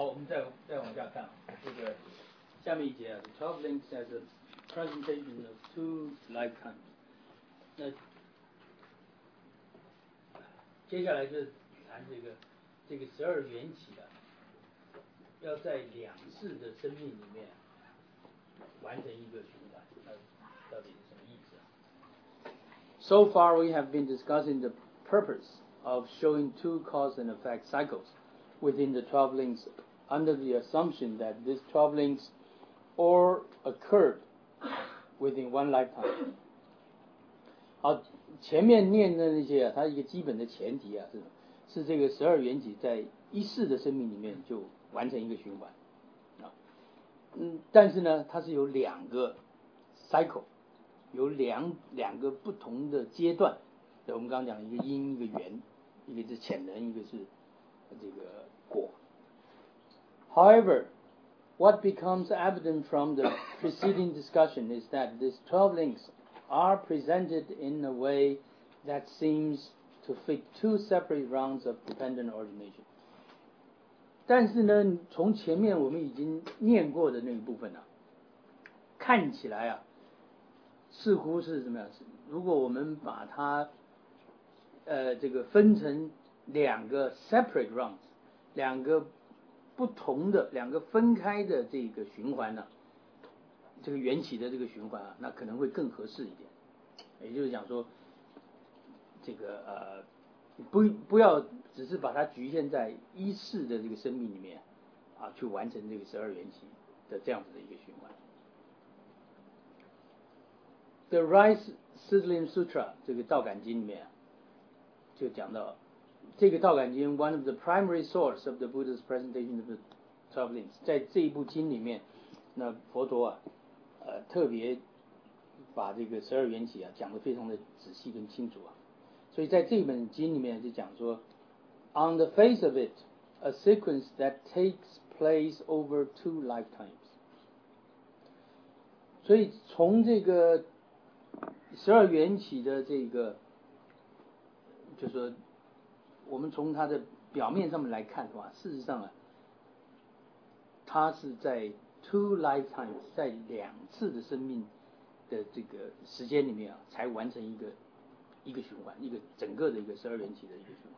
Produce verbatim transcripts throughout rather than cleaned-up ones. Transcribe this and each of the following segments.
好，我们再再往下看，这个下面一节啊 ，The twelve links as a presentation of two lifetimes。那接下来就是谈这个这个十二缘起啊，要在两世的生命里面完成一个循环，那到底是什么意思啊 ？So far we have been discussing the purpose of showing two cause and effect cycles within the twelve links under the assumption that these twelve links all occurred within one lifetime. 好，前面念的那些啊，它一个基本的前提啊，是是这个十二缘起在一世的生命里面就完成一个循环啊，嗯，但是呢，它是有两个 cycle， 有两两个不同的阶段，我们刚刚讲一个因一个缘，一个是潜能，一个是这个果。However, what becomes evident from the preceding discussion is that these twelve links are presented in a way that seems to fit two separate rounds of dependent origination. 但是呢，从前面我们已经念过的那一部分啊，看起来啊，似乎是怎么样？如果我们把它呃这个分成两个 separate rounds， 两个不同的、两个分开的这个循环呢、啊，这个缘起的这个循环啊，那可能会更合适一点。也就是讲说，这个呃，不不要只是把它局限在一世的这个生命里面啊，去完成这个十二缘起的这样子的一个循环。The Rice Sizzling Sutra 这个道感经里面、啊、就讲到。这个道感经 one of the primary source of the Buddha's presentation of the twelve links， 在这一部经里面，那佛陀啊，呃，特别把这个十二缘起啊讲得非常的仔细跟清楚啊，所以在这本经里面就讲说 ，on the face of it, a sequence that takes place over two lifetimes。所以从这个十二缘起的这个，就说。我们从它的表面上面来看的话，事实上啊，它是在 two lifetimes， 在两次的生命的这个时间里面啊，才完成一个一个循环，一个整个的一个十二缘起的一个循环。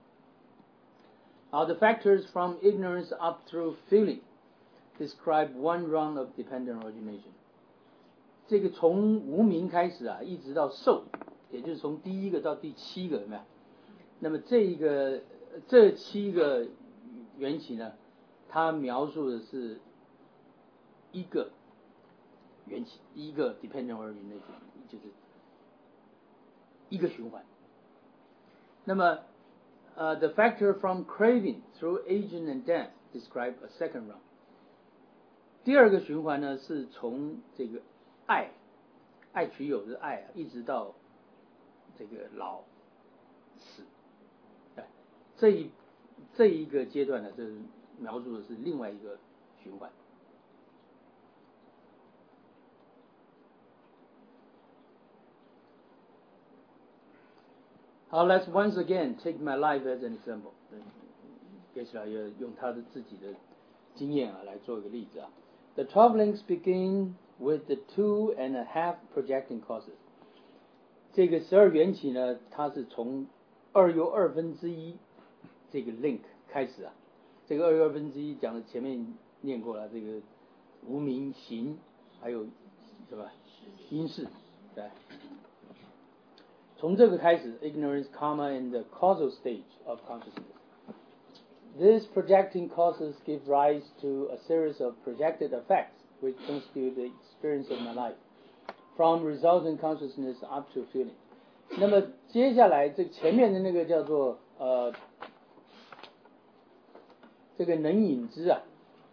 好 ，the factors from ignorance up through feeling describe one round of dependent origination。这个从无明开始啊，一直到受，也就是从第一个到第七个，有没有？那么这一个这七个缘起呢，它描述的是一个缘起，一个 dependent origination， 就是一个循环。那么呃、uh, the factor from craving through aging and death describe a second round。第二个循环呢，是从这个爱爱取有的爱啊，一直到这个老死。这一这一个阶段呢，就是描述的是另外一个循环。好 ，Let's once again take my life as an example。接下来要用他的自己的经验啊来做一个例子啊。The twelve links begin with the two and a half projecting causes。这个十二缘起呢，它是从二又二分之一。这个 link 开始啊，这个二又二分之一讲的前面念过了，这个无明行，还有是吧？因事，对。从这个开始 ，ignorance, karma, and the causal stage of consciousness. These projecting causes give rise to a series of projected effects, which constitute the experience of my life, from resultant consciousness up to feeling. 那么接下来这前面的那个叫做呃。这个能引之啊，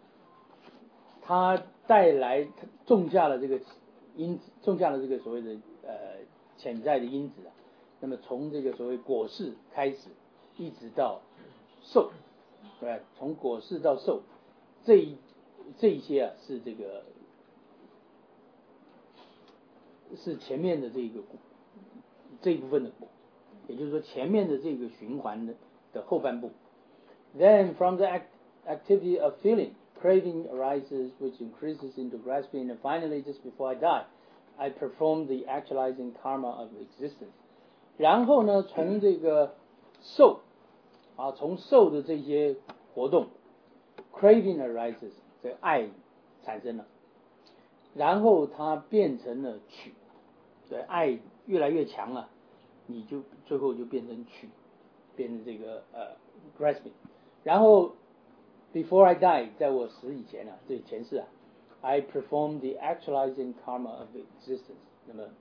它带来种下了这个因子，种下了这个所谓的呃潜在的因子啊。那么从这个所谓果实开始，一直到受，对，从果实到受，这一这一些啊是这个是前面的这个这一部分的果，也就是说前面的这个循环的的后半部。Then from the act activity of feeling. Craving arises, which increases into grasping, and finally, just before I die, I perform the actualizing karma of existence. 然后呢，从这个受啊，从受的这些活动 ，craving arises， 这个爱产生了，然后它变成了取，对，爱越来越强了，你就最后就变成取，变成这个呃 grasping， 然后 before I die， 在我死以前啊，这前世啊 ，I perform the actualizing karma of existence。那么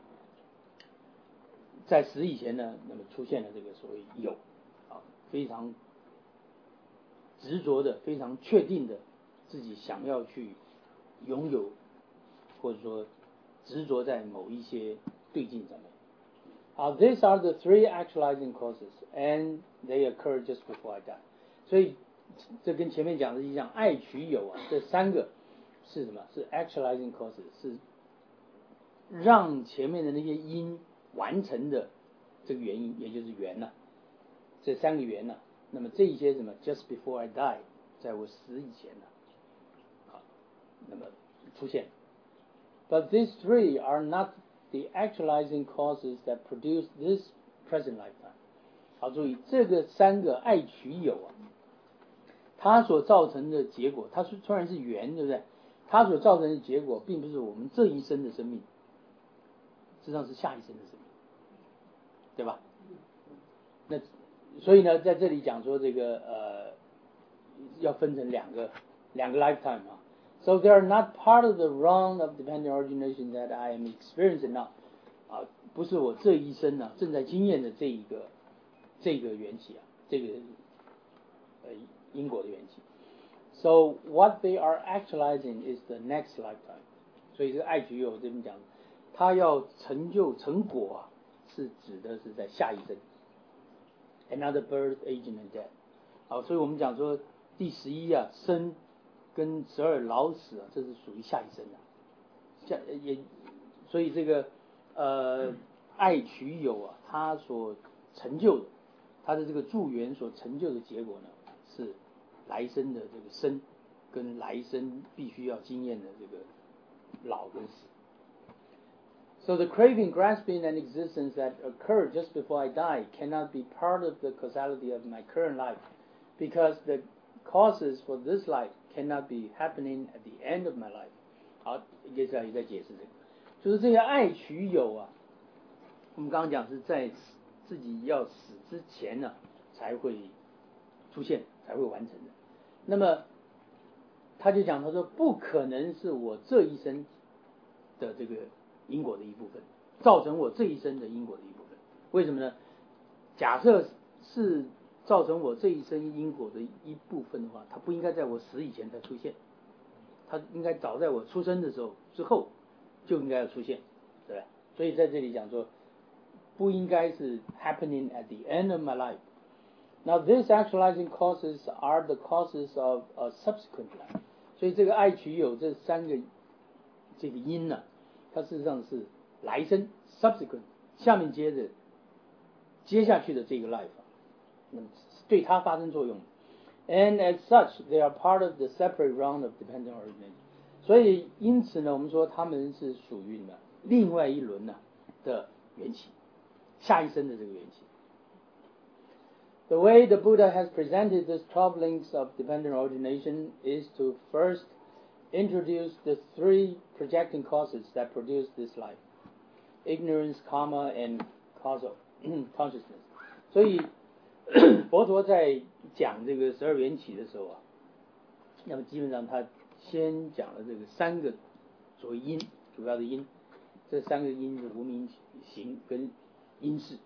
在死以前呢，那么出现了这个所谓有，啊，非常执着的、非常确定的自己想要去拥有，或者说执着在某一些对境上面。啊、uh, these are the three actualizing causes, and they occur just before I die. 所以这跟前面讲的一样，爱取有啊，这三个是什么？是 actualizing causes， 是让前面的那些因完成的这个原因，也就是缘呐、啊，这三个缘呐、啊。那么这一些什么 just before I die， 在我死以前呢、啊，好，那么出现。But these three are not the actualizing causes that produce this present lifetime。好，注意这个三个爱取有啊，它所造成的结果，它虽然是缘，对不对？它所造成的结果，并不是我们这一生的生命，实际上是下一生的生命，对吧？那所以呢，在这里讲说这个呃，要分成两个两个 lifetime 啊。So they are not part of the round of dependent origination that I am experiencing now。啊，不是我这一生呢、啊、正在经验的这一个这个缘起啊，这个呃因果的缘起。So what they are actualizing is the next lifetime。所以这个爱取有这边讲，它要成就成果啊，是指的是在下一生。Another birth, aging and death。好，所以我们讲说第十一啊，生跟十二老死啊，这是属于下一生的、啊。下也，所以这个呃爱取有啊，它所成就的，它的这个助缘所成就的结果呢，是来生的这个生，跟来生必须要经验的这个老跟死。So the craving, grasping, and existence that occur just before I die cannot be part of the causality of my current life, because the causes for this life cannot be happening at the end of my life. 好，接下来也在解释这个，就是这个爱取有啊，我们刚刚讲是在自己要死之前呢、啊、才会出现，才会完成的。那么他就讲，他说不可能是我这一生的这个因果的一部分，造成我这一生的因果的一部分。为什么呢？假设是造成我这一生因果的一部分的话，它不应该在我死以前才出现，它应该早在我出生的时候之后就应该要出现，对吧？所以在这里讲说，不应该是 happening at the end of my life. Now these actualizing causes are the causes of a subsequent life. 所以这个爱取有这三个这个因呢、啊，它事实上是来生 subsequent 下面接着接下去的这个 life， 那么对它发生作用。And as such, they are part of the separate round of dependent origination. 所以因此呢，我们说他们是属于呢另外一轮呢、啊、的缘起，下一生的这个缘起。The way the Buddha has presented this twelve links of dependent origination is to first introduce the three projecting causes that produce this life: ignorance, karma, and causal consciousness. 所以佛陀在讲这个十二缘起的时候啊，那么基本上他先讲了这个三个所谓因，主要的因，这三个因是无明行跟因事。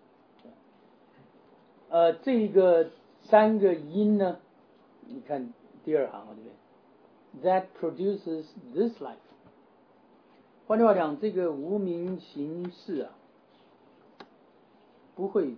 呃，这个三个因呢，你看第二行啊这边 ，that produces this life。换句话讲，这个无明行识啊，不会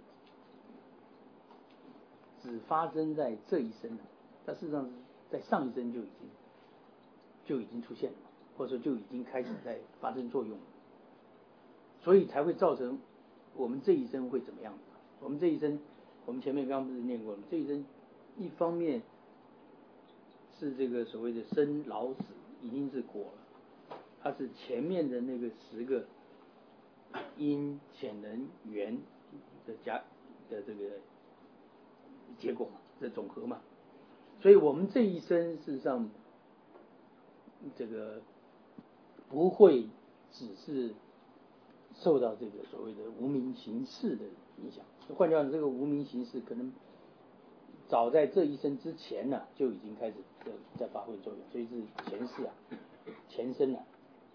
只发生在这一生的，它事实上是在上一生就已经就已经出现了，或者说就已经开始在发生作用了，所以才会造成我们这一生会怎么样？我们这一生。我们前面刚刚不是念过了，这一生一方面是这个所谓的生老死已经是果了，它是前面的那个十个因潜能缘的加的这个结果嘛，的总和嘛。所以我们这一生事实上这个不会只是受到这个所谓的无明行识的影响。换句话说，这个无明行识可能早在这一生之前呢、啊、就已经开始在在发挥作用，所以是前世啊，前生啊。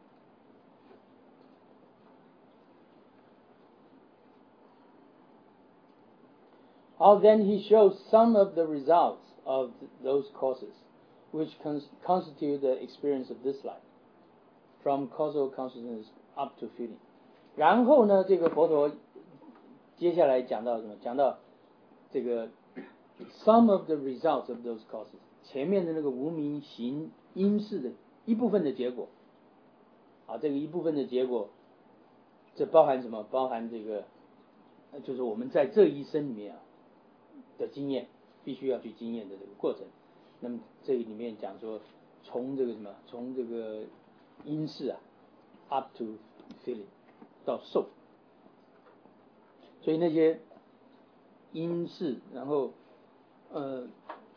好 then he shows some of the results of those causes, which constitute the experience of this life, from causal consciousness up to feeling. 然后呢，这个佛陀接下来讲到什么？讲到这个 some of the results of those causes， 前面的那个无明行因识的一部分的结果。啊，这个一部分的结果，这包含什么？包含这个，就是我们在这一生里面啊的经验，必须要去经验的这个过程。那么这里面讲说，从这个什么，从这个因识啊 ，up to feeling 到受，所以那些因识，然后呃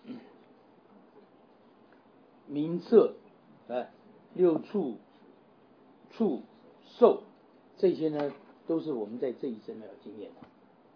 名色，哎，六触、触、受，这些呢都是我们在这一生要经验的。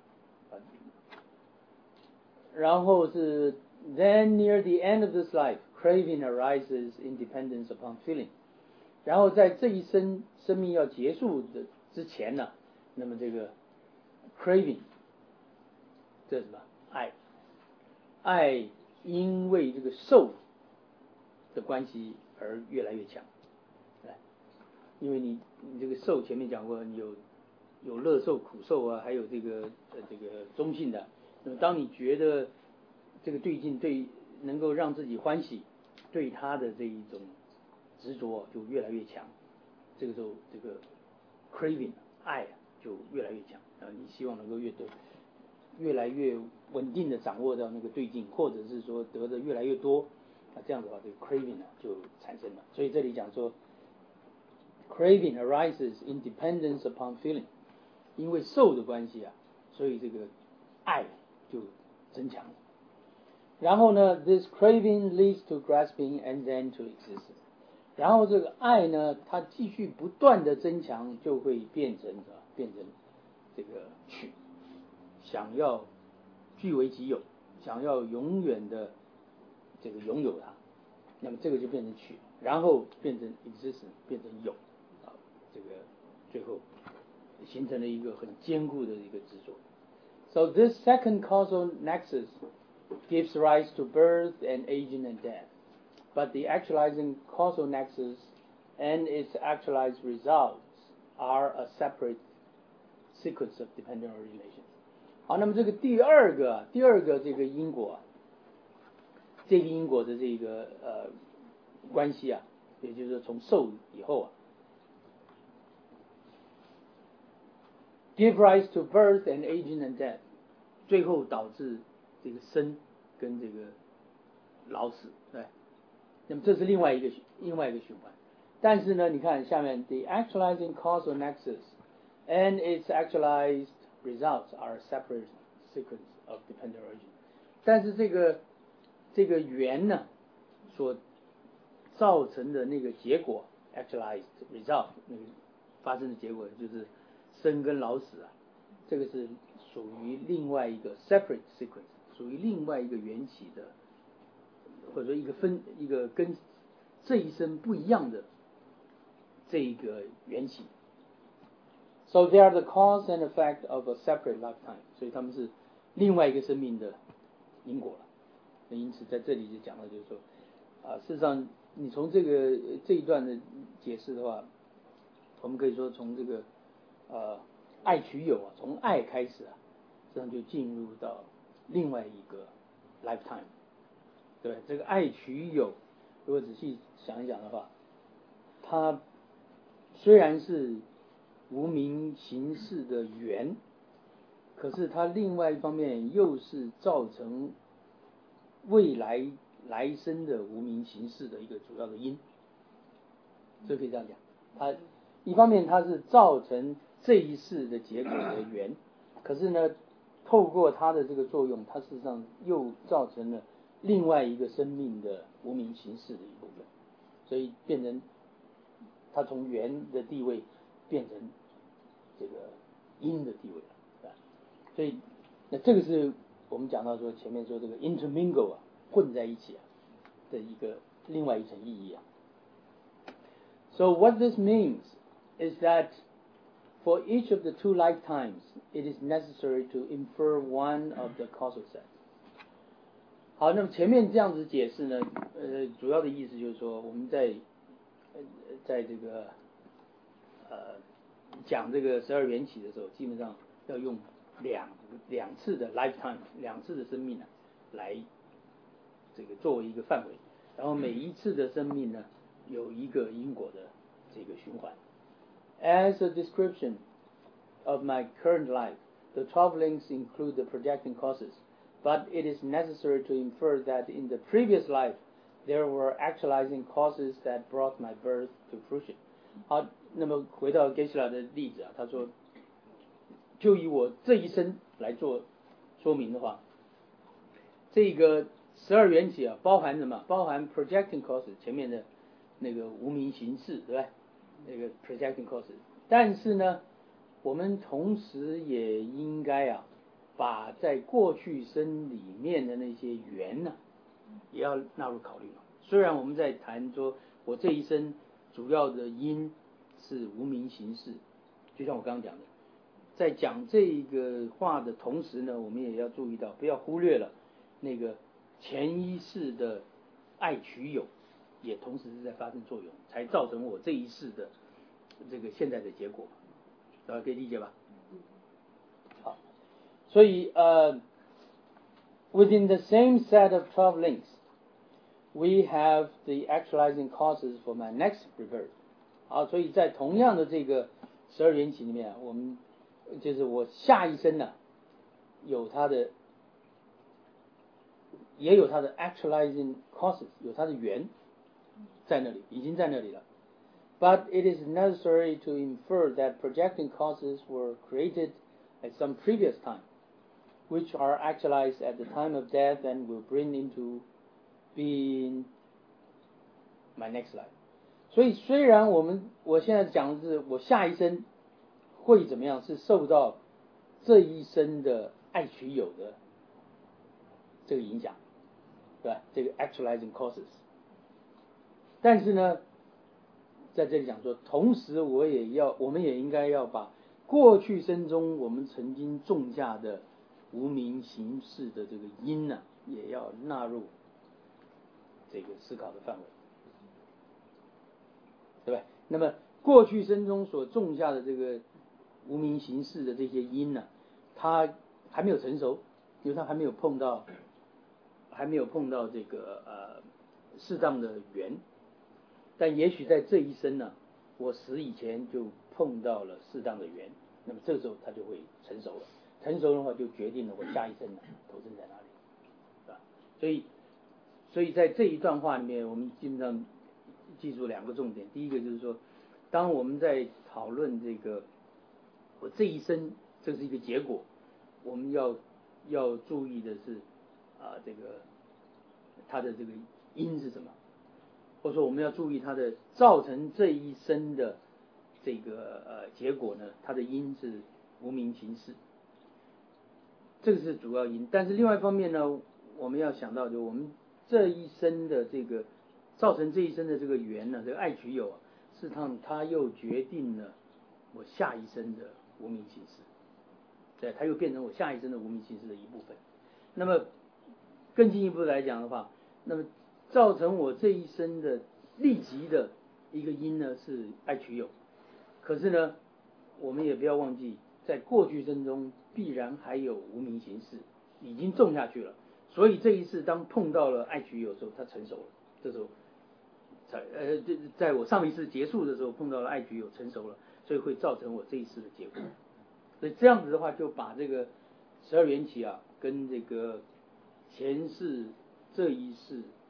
然后是 then near the end of this life, craving arises in dependence upon feeling. 然后在这一生生命要结束的之前呢，那么这个 craving 这是什么？爱，爱因为这个受的关系而越来越强。因为你你这个受前面讲过，你有有乐受、苦受啊，还有这个呃这个中性的。那么当你觉得这个对境对能够让自己欢喜，对他的这一种执着就越来越强，这个时候这个 craving 爱就越来越强啊，你希望能够越多越来越稳定的掌握到那个对境，或者是说得的越来越多啊，这样的话这个 craving 呢就产生了。所以这里讲说 craving arises in dependence upon feeling， 因为受的关系啊，所以这个爱就增强了。然后呢 this craving leads to grasping and then to existence。 然后这个爱呢，它继续不断的增强，就会变成变成这个取，想要据为己有，想要永远的这个拥有它，那么这个就变成取，然后变成 existence， 变成有啊，这个最后形成了一个很坚固的一个执着。So this second causal nexus gives rise to birth and aging and death, but the actualizing causal nexus and its actualized results are a separate sequence of dependent relations. 好，那么这个第二个第二个这个因果，这个因果的这个呃关系啊，也就是说从受以后啊 give rise to birth and aging and death， 最后导致这个生跟这个老死，对，那么这是另外一个另外一个循环。但是呢，你看下面 the actualizing causal nexus and its actualized results are a separate sequence of dependent origin。 但是这个这个缘呢所造成的那个结果 actualized result 那个发生的结果就是生跟老死啊，这个是属于另外一个 separate sequence， 属于另外一个缘起的，或者说一个分一个跟这一生不一样的这一个缘起。 So they are the cause and effect of a separate lifetime， 所以他们是另外一个生命的因果了。那因此在这里就讲到就是说啊，事实上你从这个这一段的解释的话，我们可以说从这个呃爱取有啊，从爱开始啊，实际上就进入到另外一个 lifetime。 对，这个爱取有如果仔细想一想的话，它虽然是无明行识的缘，可是它另外一方面又是造成未来来生的无名行事的一个主要的因，这可以这样讲。它一方面它是造成这一世的结果的缘，可是呢，透过它的这个作用，它事实上又造成了另外一个生命的无名行事的一部分，所以变成它从缘的地位变成这个因的地位了，所以那这个是我们讲到说前面说这个 intermingle 啊，混在一起啊的一个另外一层意义啊。So what this means is that for each of the two lifetimes, it is necessary to infer one of the causal sets. 好，那么前面这样子解释呢，呃，主要的意思就是说，我们在呃在这个呃讲这个十二缘起的时候，基本上要用两两次的 lifetime， 两次的生命呢，来这个作为一个范围，然后每一次的生命呢，有一个因果的这个循环。As a description of my current life, the twelve links include the projecting causes, but it is necessary to infer that in the previous life there were actualizing causes that brought my birth to fruition. 好，那么回到 Geshe-la 的例子啊，他说，就以我这一生来做说明的话，这个十二缘起啊，包含什么？包含 projecting causes 前面的那个无名行事，对吧？那个 projecting causes， 但是呢，我们同时也应该啊，把在过去生里面的那些缘呢、啊，也要纳入考虑。虽然我们在谈说我这一生主要的因是无名行事，就像我刚刚讲的，在讲这个话的同时呢，我们也要注意到，不要忽略了那个前一世的爱取有，也同时是在发生作用，才造成我这一世的这个现在的结果，大家可以理解吧？好，所以呃 ，within the same set of twelve links, we have the actualizing causes for my next rebirth. 好，所以在同样的这个十二缘起里面，我们就是我下一生呢、啊，有它的，也有它的 actualizing causes， 有它的缘在那里，已经在那里了。But it is necessary to infer that projecting causes were created at some previous time, which are actualized at the time of death and will bring into being my next life. 所以虽然我们我现在讲的是我下一生会怎么样，是受到这一生的爱取有的这个影响，对吧？这个 actualizing causes。但是呢，在这里讲说，同时我也要，我们也应该要把过去生中我们曾经种下的无名行事的这个因呢、啊，也要纳入这个思考的范围，对吧？那么过去生中所种下的这个无名行事的这些因呢、啊，它还没有成熟，因为它还没有碰到，还没有碰到这个呃适当的缘。但也许在这一生呢，我死以前就碰到了适当的缘，那么这个时候它就会成熟了。成熟的话，就决定了我下一生呢投生在哪里，是吧？所以，所以在这一段话里面，我们基本上记住两个重点。第一个就是说，当我们在讨论这个我这一生这是一个结果，我们要要注意的是啊、呃，这个它的这个因是什么？或者说我们要注意它的造成这一生的这个呃结果呢，它的因是无名行事，这个是主要因。但是另外一方面呢，我们要想到就我们这一生的这个造成这一生的这个缘呢，这个爱取有啊，事实上它又决定了我下一生的无名行事，对，它又变成我下一生的无名行事的一部分。那么更进一步来讲的话，那么造成我这一生的立即的一个因呢是爱取有，可是呢，我们也不要忘记，在过去生中必然还有无名行事，已经种下去了，所以这一世当碰到了爱取有的时候，它成熟了，这时候才呃，在我上一世结束的时候碰到了爱取有成熟了，所以会造成我这一世的结果。所以这样子的话，就把这个十二缘起啊，跟这个前世这一世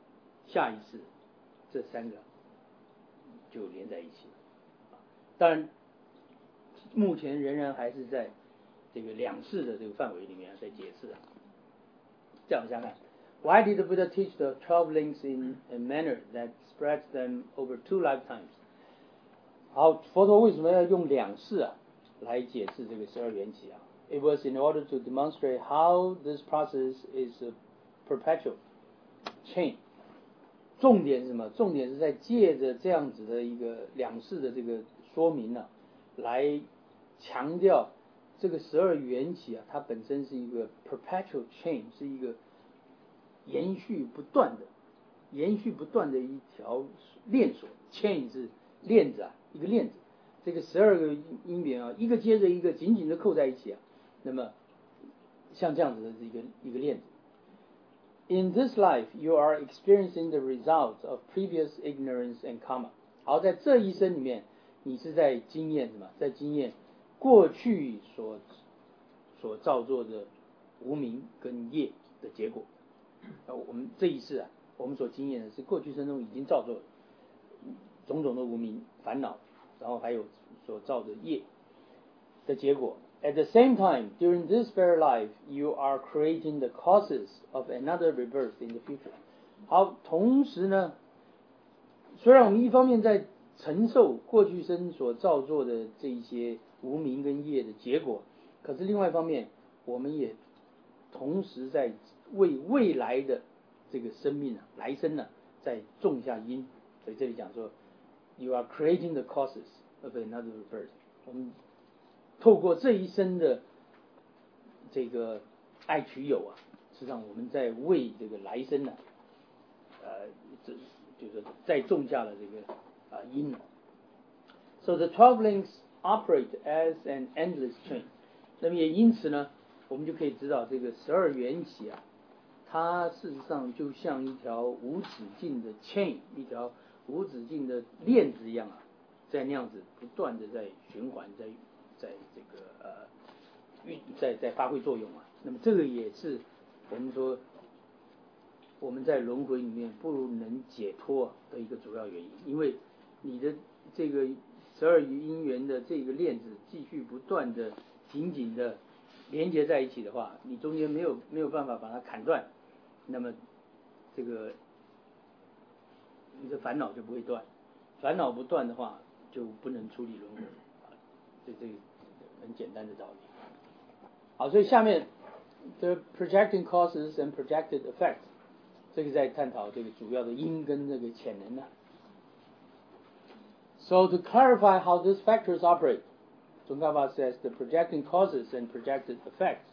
下一世这三个就连在一起了。当然，目前仍然还是在这个两世的这个范围里面在解释啊。这样想看 ，Why did the Buddha teach the twelve links in a manner that spreads them over two lifetimes？ 好，佛陀为什么要用两世啊来解释这个十二缘起啊 ？It was in order to demonstrate how this process is a perpetual chain。重点是什么？重点是在借着这样子的一个两世的这个说明呢、啊，来强调这个十二缘起啊，它本身是一个 perpetual chain， 是一个延续不断的、延续不断的一条链锁。chain 是链子啊，一个链子。这个十二个因缘啊，一个接着一个紧紧的扣在一起啊。那么像这样子的一个一个链子。In this life, you are experiencing the results of previous ignorance and karma. 好，在这一生里面，你是在经验什么？在经验过去所所造作的无明跟业的结果。我们这一世啊，我们所经验的是过去生中已经造作种种的无明烦恼，然后还有所造的业的结果。At the same time, during this very life, you are creating the causes of another rebirth in the future. 好，同时呢，虽然我们一方面在承受过去生所造作的这一些无明跟业的结果，可是另外一方面，我们也同时在为未来的这个生命啊，来生呢、啊，在种下因。所以这里讲说 ，you are creating the causes of another rebirth。我们透过这一生的这个爱取有啊，实际上我们在为这个来生呢、啊，呃，这就是再种下了这个啊因。So the twelve links operate as an endless chain。那么也因此呢，我们就可以知道这个十二缘起啊，它事实上就像一条无止境的 chain， 一条无止境的链子一样啊，在那样子不断的在循环，在在这个呃运在在发挥作用啊。那么这个也是我们说我们在轮回里面不能解脱的一个主要原因，因为你的这个十二因缘的这个链子继续不断的紧紧的连接在一起的话，你中间没有没有办法把它砍断，那么这个你的烦恼就不会断，烦恼不断的话就不能处理轮回啊，这这很简单的道理。好，所以下面 the projecting causes and projected effects， 这个在探讨这个主要的因跟这个潜能呢。So to clarify how these factors operate, Tsongkhapa says the projecting causes and projected effects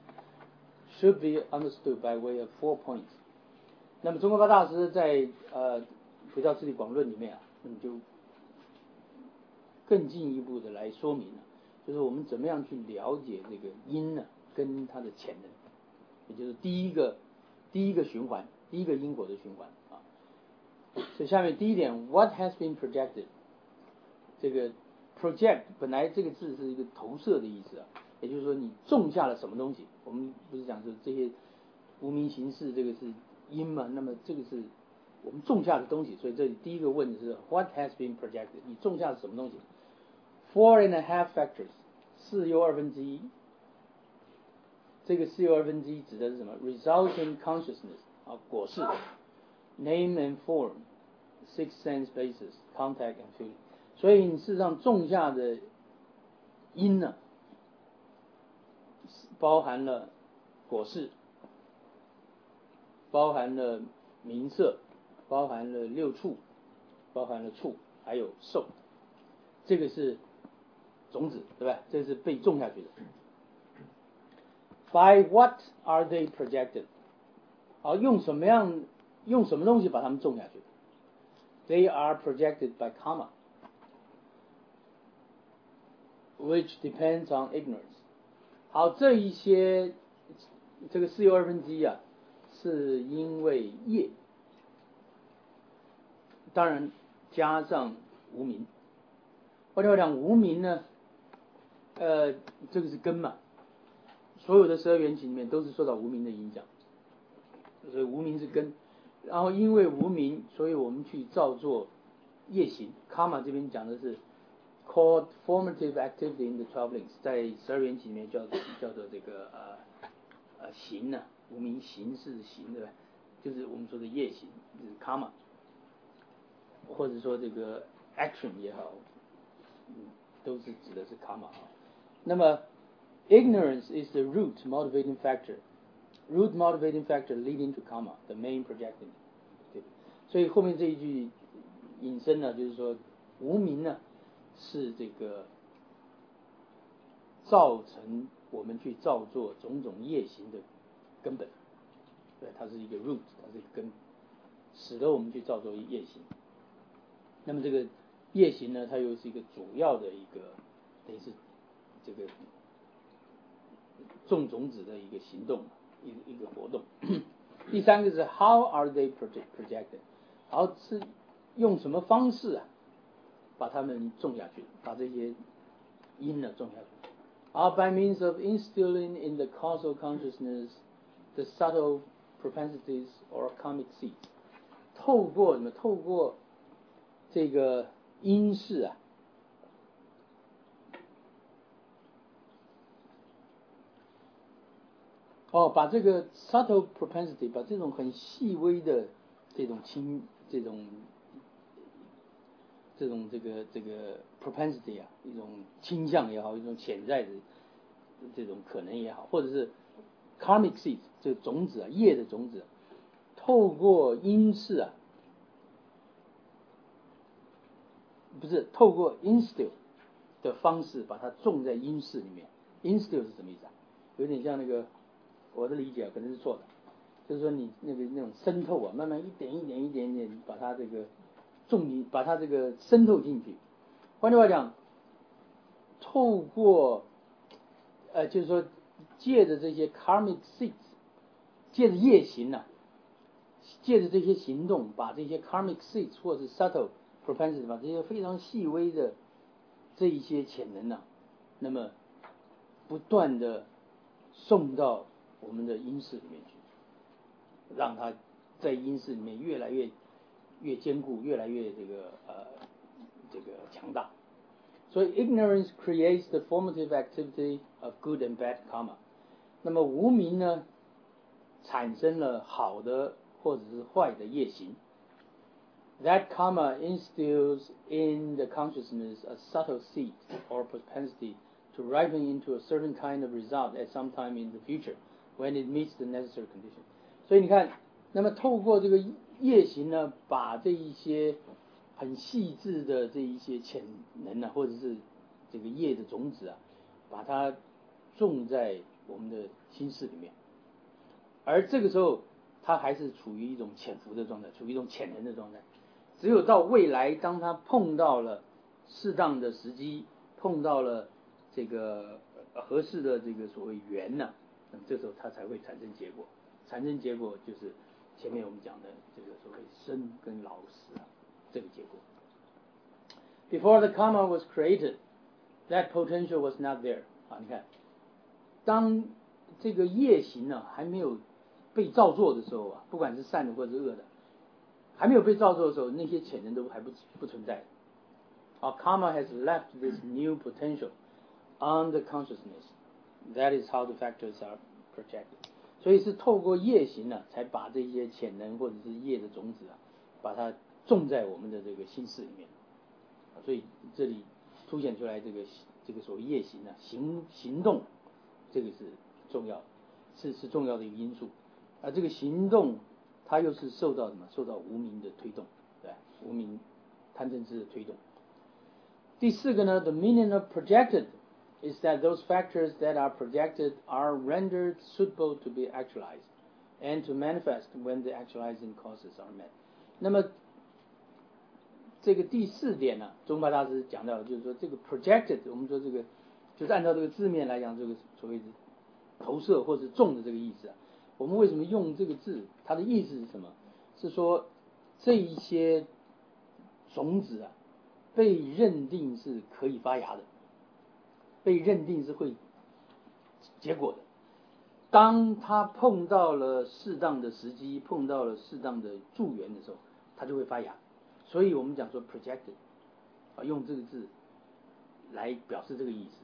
should be understood by way of four points. 那么宗喀巴大师在呃《佛教次第广论》里面啊，那么就更进一步的来说明了，就是我们怎么样去了解这个因呢，跟它的潜能，也就是第一个第一个循环，第一个因果的循环啊。所以下面第一点 ，What has been projected？ 这个 project 本来这个字是一个投射的意思啊，也就是说你种下了什么东西。我们不是讲说这些无名行事，这个是因嘛？那么这个是我们种下的东西，所以这里第一个问的是 What has been projected？ 你种下了什么东西 ？Four and a half factors， 四又二分之一。这个四又二分之一指的是什么 ？Resultant consciousness 啊，果实 ，name and form，six sense bases，contact and feeling。所以你事实上种下的因呢，包含了果实，包含了名色，包含了六触，包含了触，还有受，这个是种子，对吧？这是被种下去的。By what are they projected？ 好，用什么样，用什么东西把它们种下去 ？They are projected by karma，which depends on ignorance。好，这一些这个四又二分之一啊，是因为业，当然加上无明。换句话讲，无明呢，呃，这个是根嘛，所有的十二缘起里面都是受到无明的影响，所以无明是根。 然后因为无明，所以我们去造作业行。karma 这边讲的是 called formative activity in the twelve links， 在十二缘起里面叫叫做这个呃呃行呢、啊，无明行是行对吧？就是我们说的业行，就是 karma， 或者说这个 action 也好，嗯，都是指的是 karma 啊。那么 ignorance is the root motivating factor。Root motivating factor leading to karma, the main projecting， 对，所以后面这一句引申呢，就是说无明呢是这个造成我们去造作种种业行的根本，对，它是一个 root， 它是一个根，使得我们去造作业行。那么这个业行呢，它又是一个主要的一个，等于是这个种种子的一个行动。一个一个活动。第三个是 how are they projected， 然后是用什么方式啊，把它们种下去，把这些因呢种下去。Are by means of instilling in the causal consciousness the subtle propensities or karmic seeds， 透过什么？透过这个因式啊。哦，把这个 subtle propensity， 把这种很细微的这种倾，这种这种这个这个 propensity 啊，一种倾向也好，一种潜在的这种可能也好，或者是 karmic seed 这个种子啊，业的种子，透过因式啊，不是透过 instill 的方式把它种在因式里面。instill 是什么意思啊？有点像那个。我的理解可能是错的，就是说你那个那种渗透啊，慢慢一点一点一点一点把它这个种进，把它这个渗透进去。换句话讲，透过呃，就是说借着这些 karmic seeds， 借着业行啊，借着这些行动，把这些 karmic seeds 或是 subtle propensity， 把这些非常细微的这一些潜能啊，那么不断的送到我们的因式里面去，让它在因式里面越来越越坚固，越来越这个呃这个强大。所以 ignorance creates the formative activity of good and bad karma。那么无明呢，产生了好的或者是坏的业行。That karma instills in the consciousness a subtle seed or propensity to ripen into a certain kind of result at some time in the future。When it meets the necessary condition， 所以你看，那么透过这个业行呢，把这一些很细致的这一些潜能啊，或者是这个业的种子啊，把它种在我们的心识里面。而这个时候，它还是处于一种潜伏的状态，处于一种潜能的状态。只有到未来，当它碰到了适当的时机，碰到了这个合适的这个所谓缘呢、啊。那么这时候它才会产生结果，产生结果就是前面我们讲的这个所谓生跟老死啊，这个结果。Before the karma was created, that potential was not there。啊，你看，当这个业行呢、啊、还没有被造作的时候啊，不管是善的或者是恶的，还没有被造作的时候，那些潜能都还不不存在。啊 ，karma has left this new potential on the consciousness。That is how the factors are projected。所以是透过业行呢、啊，才把这些潜能或者是业的种子啊，把它种在我们的这个心识里面。所以这里凸显出来这个这个所谓业行啊，行行动，这个是重要，是是重要的一个因素。而这个行动，它又是受到什么？受到无明的推动，对，无明贪嗔痴的推动。第四个呢 ，the meaning of projected。is that those factors that are projected are rendered suitable to be actualized and to manifest when the actualizing causes are met。 那么这个第四点呢，宗喀大师讲到，就是说这个 projected， 我们说这个就是按照这个字面来讲，这个所谓的投射或是种的这个意思啊。我们为什么用这个字？它的意思是什么？是说这一些种子啊，被认定是可以发芽的。被认定是会结果的， 当他碰到了适当的时机，碰到了适当的助缘的时候，它就会发芽。所以我们讲说 projected 啊，用这个字来表示这个意思。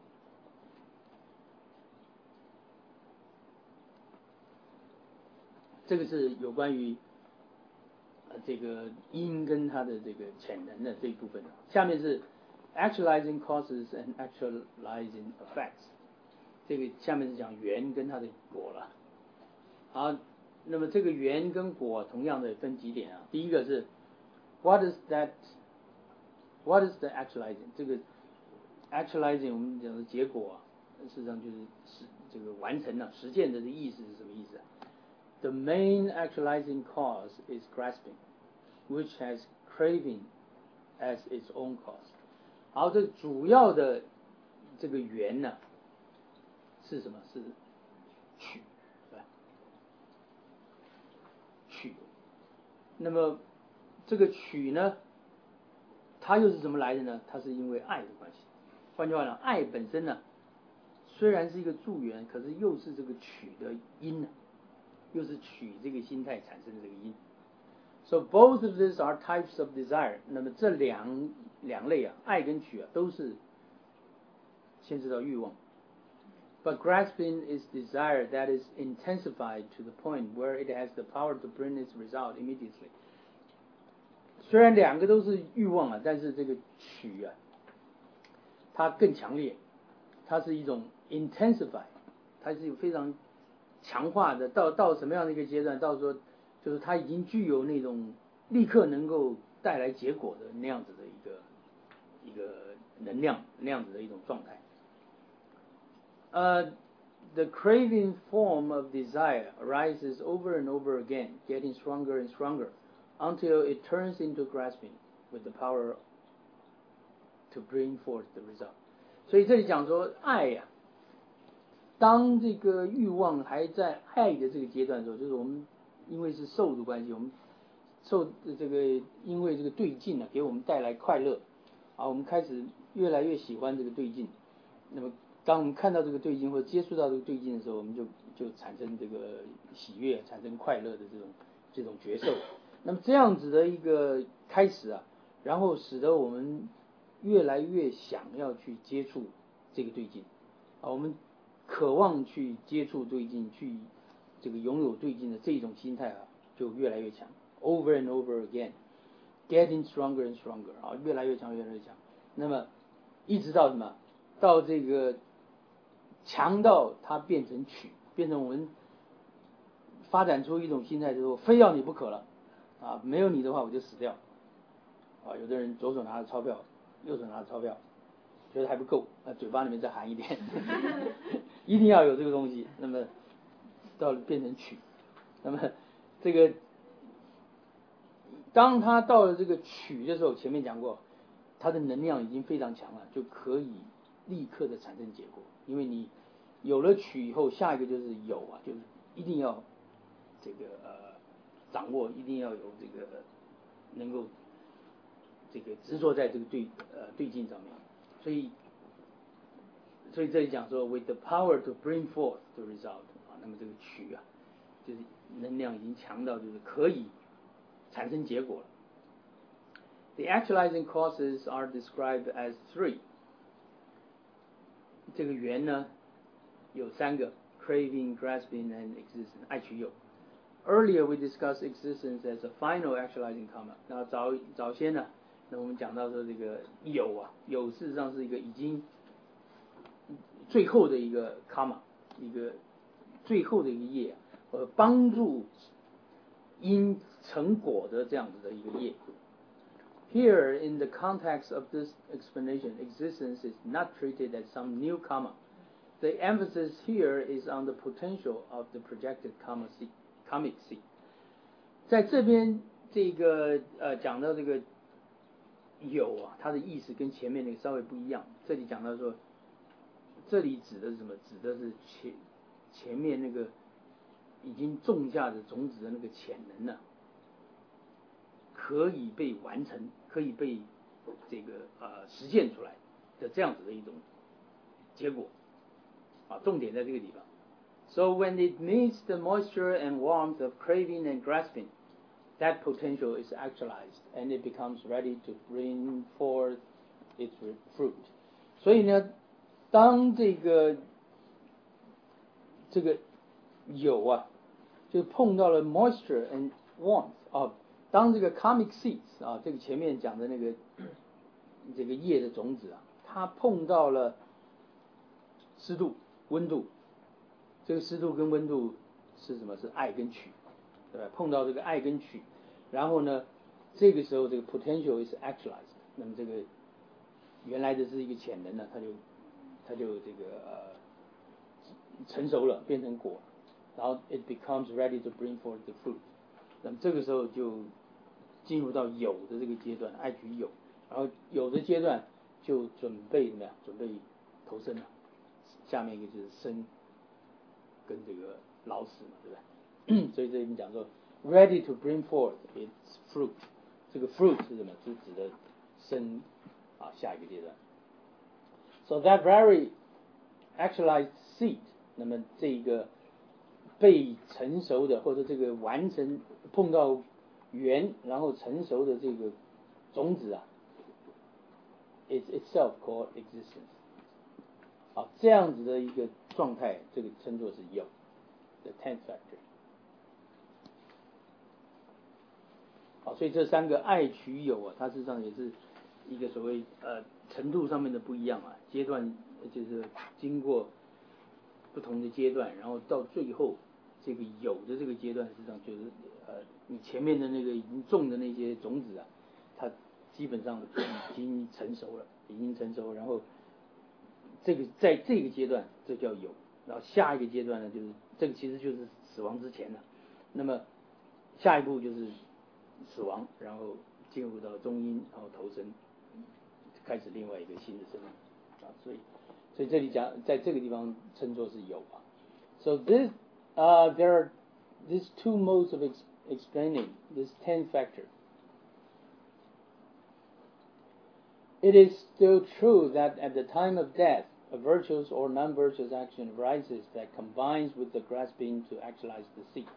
这个是有关于呃这个因跟它的这个潜能的这一部分。下面是 actualizing causes and actualizing effects。这个下面是讲缘跟它的果了。好，那么这个缘跟果同样的分几点啊？第一个是 what is that what is the actualizing？ 这个 actualizing 我们讲的结果啊，事实上就是实这个完成了实践的这意思是什么意思啊？The main actualizing cause is grasping, which has craving as its own cause. 好，这主要的这个缘呢是什么？是取，对吧？取。那么这个取呢，它又是怎么来的呢？它是因为爱的关系。换句话讲，爱本身呢，虽然是一个助缘，可是又是这个取的因呢。又是取这个心态产生的这个因。So both of these are types of desire。那么这两两类啊，爱跟取啊，都是牵涉到欲望。But grasping is desire that is intensified to the point where it has the power to bring its result immediately。虽然两个都是欲望啊，但是这个取啊，它更强烈，它是一种 intensify， 它是非常强化的，到到什么样的一个阶段？到说就是它已经具有那种立刻能够带来结果的那样子的一个一个能量，那样子的一种状态。呃、uh, the craving form of desire arises over and over again, getting stronger and stronger, until it turns into grasping with the power to bring forth the result。所以这里讲说爱呀、啊。当这个欲望还在爱的这个阶段的时候，就是我们因为是受的关系，我们受这个因为这个对境呢、啊，给我们带来快乐，啊，我们开始越来越喜欢这个对境。那么，当我们看到这个对境或者接触到这个对境的时候，我们就就产生这个喜悦，产生快乐的这种这种觉受。那么这样子的一个开始啊，然后使得我们越来越想要去接触这个对境，啊，我们渴望去接触对境，去这个拥有对境的这种心态啊，就越来越强。Over and over again, getting stronger and stronger 啊，越来越强，越来越强。那么一直到什么？到这个强到它变成取，变成我们发展出一种心态，就是非要你不可了啊！没有你的话，我就死掉啊！有的人左手拿着钞票，右手拿着钞票，觉得还不够，那嘴巴里面再含一点。一定要有这个东西，那么到变成取，那么这个当他到了这个取的时候，前面讲过，它的能量已经非常强了，就可以立刻的产生结果。因为你有了取以后，下一个就是有啊，就是一定要这个呃掌握，一定要有这个能够这个执着在这个对呃对境上面，所以。所以这里讲说 ，with the power to bring forth the result 啊，那么这个取啊，就是能量已经强到就是可以产生结果了。The actualizing causes are described as three。这个缘呢有三个 ：craving, grasping, and existence， 爱取有。Earlier we discussed existence as a final actualizing karma。那早早先呢，那我们讲到说这个有啊，有事实上是一个已经。最后的一个 karma， 一个最后的一个业，呃，帮助因成果的这样子的一个业。Here, in the context of this explanation, existence is not treated as some new karma. The emphasis here is on the potential of the projected karma seed, karmic seed. 在这边这个呃讲到这个有啊，它的意思跟前面那个稍微不一样。这里讲到说。这里指的是什么？指的是前前面那个已经种下的种子的那个潜能呢、啊，可以被完成，可以被这个呃实现出来的这样子的一种结果啊，重点在这个地方。 So when it meets the moisture and warmth of craving and grasping, that potential is actualized, and it becomes ready to bring forth its fruit. 所以呢，当这个这个有啊，就碰到了 moisture and warmth 啊，当这个 comic seeds 啊，这个前面讲的那个这个叶的种子啊，它碰到了湿度、温度，这个湿度跟温度是什么？是爱跟取，对吧？碰到这个爱跟取，然后呢，这个时候这个 potential is actualized， 那么这个原来的是一个潜能呢，它就它就这个呃成熟了，变成果，然后 it becomes ready to bring forth the fruit， 那么这个时候就进入到有的这个阶段，爱取有，然后有的阶段就准备怎么样？准备投生了，下面一个就是生跟这个老死嘛，对吧？所以这里面讲说 ready to bring forth its fruit， 这个 fruit 是什么？是指的生啊下一个阶段。So that very actualized seed， 那么这个被成熟的或者这个完成碰到圆然后成熟的这个种子啊 ，is itself called existence。好，这样子的一个状态，这个称作是有 ，the tenth factor。好，所以这三个爱取有啊，它事实上也是一个所谓呃程度上面的不一样啊，阶段就是经过不同的阶段，然后到最后这个有的这个阶段，实际上就是呃你前面的那个已经种的那些种子啊，它基本上已经成熟了，已经成熟，然后这个在这个阶段这叫有，然后下一个阶段呢，就是这个其实就是死亡之前了，那么下一步就是死亡，然后进入到中阴，然后投生，开始另外一个新的生命啊，所以所以这里讲在这个地方称作是有啊。So this uh there are these two modes of ex explaining this tenth factor. It is still true that at the time of death, a virtuous or non-virtuous action arises that combines with the grasping to actualize the seed.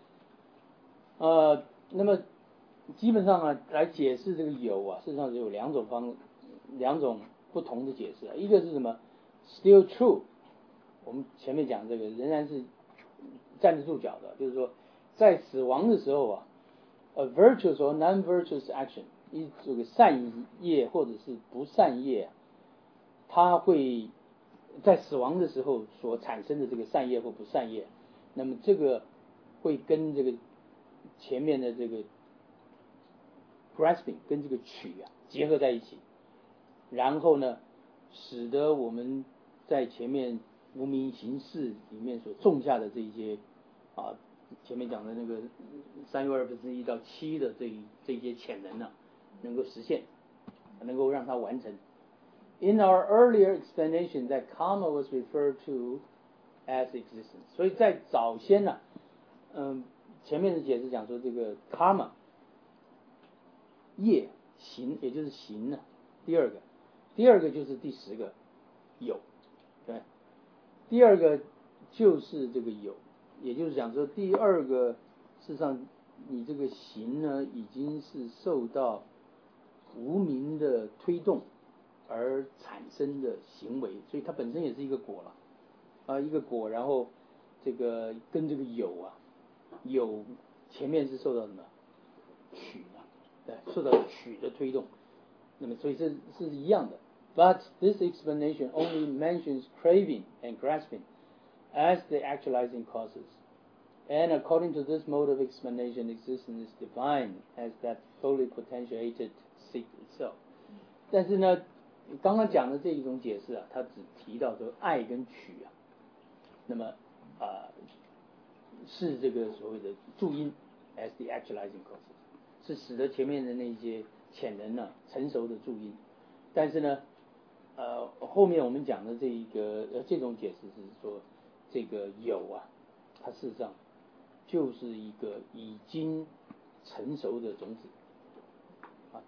呃，那么基本上啊，来解释这个有啊，事实上只有两种方，两种不同的解释啊。一个是什么 ？Still true， 我们前面讲这个仍然是站得住脚的，就是说在死亡的时候啊 ，a virtuous or non-virtuous action， 一这个善业或者是不善业，它会在死亡的时候所产生的这个善业或不善业，那么这个会跟这个前面的这个 grasping 跟这个取啊结合在一起，然后呢，使得我们在前面无明行识里面所种下的这一些啊，前面讲的那个三又二分之一到七的这这些潜能呢、啊，能够实现，能够让它完成。In our earlier explanation, that karma was referred to as existence. 所以在早先呢、啊，嗯，前面的解释讲说这个 karma 业行，也就是行呢、啊，第二个，第二个就是第十个有，对，第二个就是这个有，也就是讲说第二个，事实上你这个行呢，已经是受到无明的推动而产生的行为，所以它本身也是一个果了，啊，一个果，然后这个跟这个有啊，有前面是受到什么取的，对，受到取的推动，那么所以这是一样的。But this explanation only mentions craving and grasping as the actualizing causes. And according to this mode of explanation, existence is defined as that fully potentiated seed itself. 但是呢，刚刚讲的这一种解释啊，它只提到说爱跟取啊，那么啊、呃、是这个所谓的助因 as the actualizing causes， 是使得前面的那些潜能呢、啊、成熟的助因。但是呢，呃，后面我们讲的这一个呃这种解释是说，这个有啊，它事实上就是一个已经成熟的种子啊，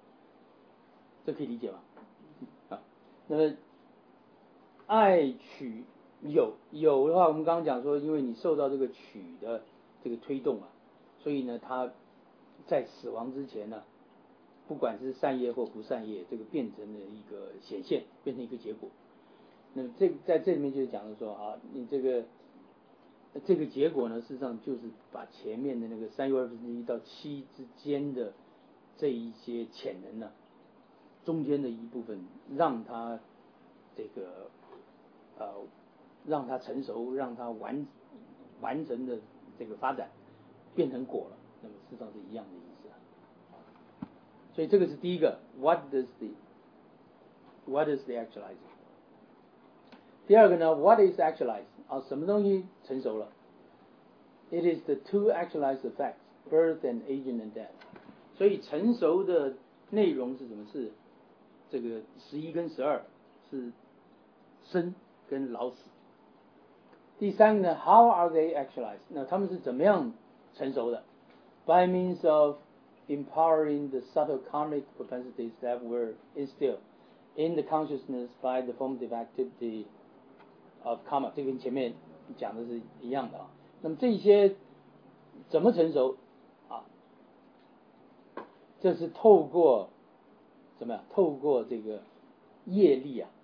这可以理解吗？啊，那么爱取有有的话，我们刚刚讲说，因为你受到这个取的这个推动啊，所以呢，它在死亡之前呢，不管是善业或不善业，这个变成了一个显现，变成一个结果。那么这在这里面就是讲的说啊，你这个这个结果呢，事实上就是把前面的那个三又二分之一到七之间的这一些潜能呢，中间的一部分让它这个呃让它成熟，让它完完成的这个发展变成果了，那么事实上是一样的意思啊。所以这个是第一个 ，What does the What is the actualizing？ 第二个呢 ，What is actualized？ 啊，什么东西成熟了 ？It is the two actualized effects, birth and aging and death。所以成熟的内容是什么？是这个十一跟十二是生跟老死。第三个呢 ，How are they actualized？ 那他们是怎么样成熟的 ？By means of empowering the subtle karmic propensities that were instilled in the consciousness by the formative activity of karma。这跟前面讲的是一样的啊。那么这些怎么成熟啊？这是透过怎么样？透过这个业力啊，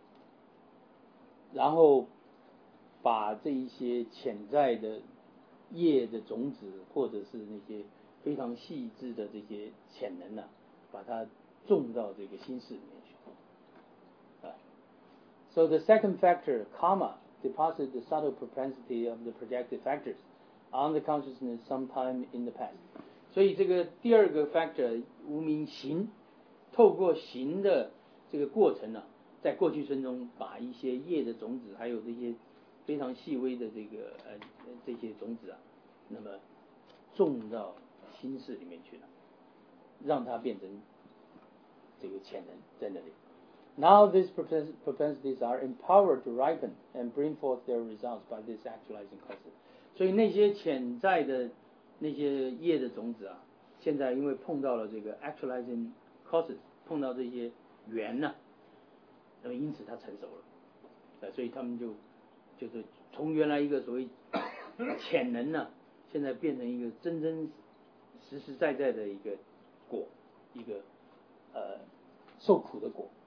然后把这一些潜在的业的种子，或者是那些非常细致的这些潜能呢、啊，把它种到这个心识里面去。啊 So the second factor, karma, deposits the subtle propensity of the projected factors on the consciousness sometime in the past。所以这个第二个 factor 无明行，透过行的这个过程呢、啊，在过去生中把一些业的种子，还有这些非常细微的这个呃这些种子啊，那么种到心识里面去了，让它变成这个潜能在那里。Now these propensities are empowered to ripen and bring forth their results by this actualizing causes。所以那些潜在的那些业的种子啊，现在因为碰到了这个 actualizing causes， 碰到这些缘呢、啊，那么因此它成熟了，呃，所以他们就就是从原来一个所谓潜能呢、啊，现在变成一个真真实实在在的一个果，一个呃受苦的果。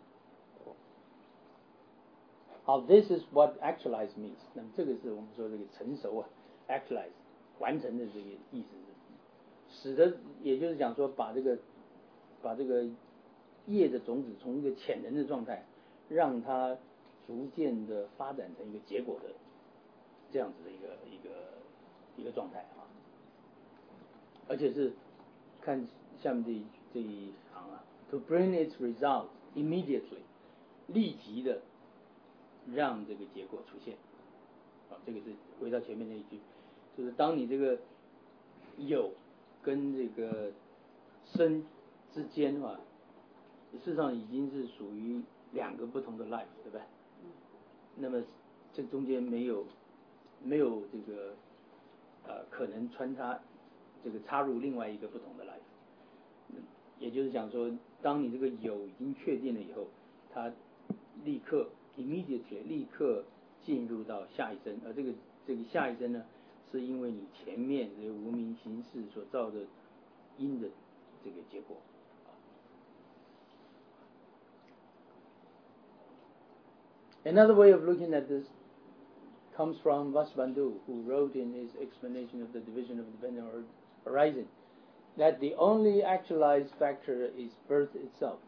好 ，This is what actualize means。那么这个是我们说这个成熟啊 ，actualize 完成的这个意思是，使得也就是讲说把这个把这个业的种子从一个潜能的状态，让它逐渐的发展成一个结果的这样子的一个一个一个状态啊，而且是看下面这一这一行啊 ，to bring its result immediately， 立即的让这个结果出现。啊，这个是回到前面那一句，就是当你这个有跟这个生之间啊，事实上已经是属于两个不同的 life， 对不对？那么这中间没有没有这个呃可能穿插这个插入另外一个不同的 life， 也就是讲说，当你这个有已经确定了以后，它立刻 immediately 立刻进入到下一生，而这个这个下一生呢，是因为你前面这个无明行识所造的因的这个结果。Another way of looking at this comes from Vasubandhu, who wrote in his explanation of the division of dependent arising that the only actualized factor is birth itself,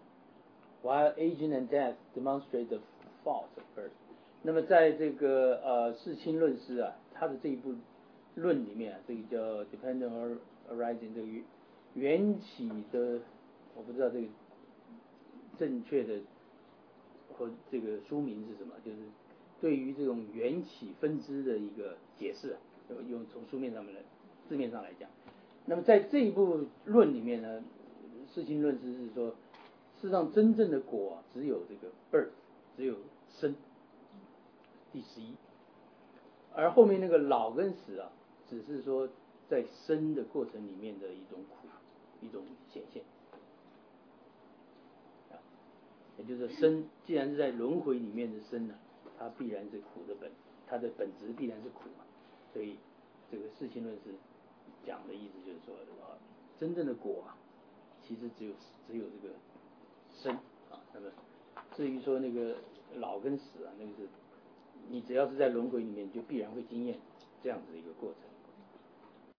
while aging and death demonstrate the fault of birth。那么在这个呃世亲论师啊，他的这一部论里面啊，这个叫 dependent arising 这个缘起的，我不知道这个正确的和这个书名是什么，就是对于这种缘起分支的一个解释啊，用从书面上面来字面上来讲。那么在这一部论里面呢，世亲论师是说，事实上真正的果、啊、只有这个 birth， 只有生，第十一，而后面那个老跟死啊，只是说在生的过程里面的一种苦，一种显现。也就是生，既然是在轮回里面的生呢、啊， 它必然是苦的本，它的本质必然是苦嘛。所以这个世亲论是讲的意思就是说，啊，真正的果啊，其实只有只有这个生啊。那么至于说那个老跟死啊，那个是你只要是在轮回里面，你就必然会经验这样子的一个过程。